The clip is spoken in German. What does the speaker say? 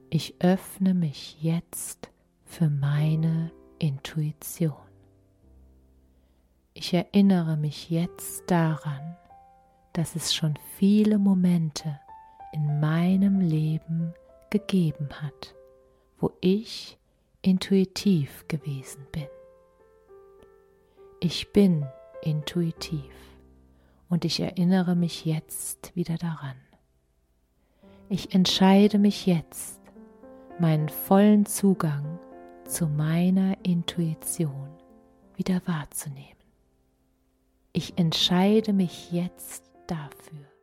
Ich öffne mich jetzt für meine Intuition. Ich erinnere mich jetzt daran, dass es schon viele Momente in meinem Leben gegeben hat, wo ich intuitiv gewesen bin. Ich bin intuitiv und ich erinnere mich jetzt wieder daran. Ich entscheide mich jetzt, meinen vollen Zugang zu meiner Intuition wieder wahrzunehmen. Ich entscheide mich jetzt dafür.